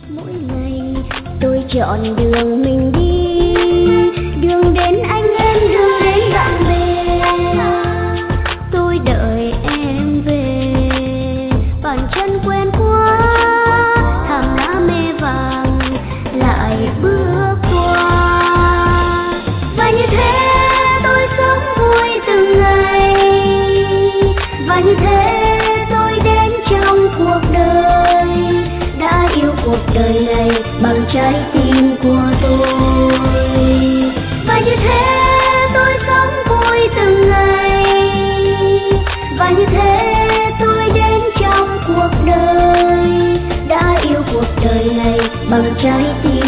Mỗi ngày tôi chọn đường mình đi, đường đến anh em, đường đến bạn bè. Tôi đợi em về, bàn chân quen quá, thảm lá mê vàng lại bước qua. Và như thế tôi sống vui từng ngày, và như thế tôi đến trong cuộc đời, đã yêu cuộc đời này bằng trái tim của tôi. Và như thế tôi sống vui từng ngày, và như thế tôi đến trong cuộc đời, đã yêu cuộc đời này bằng trái tim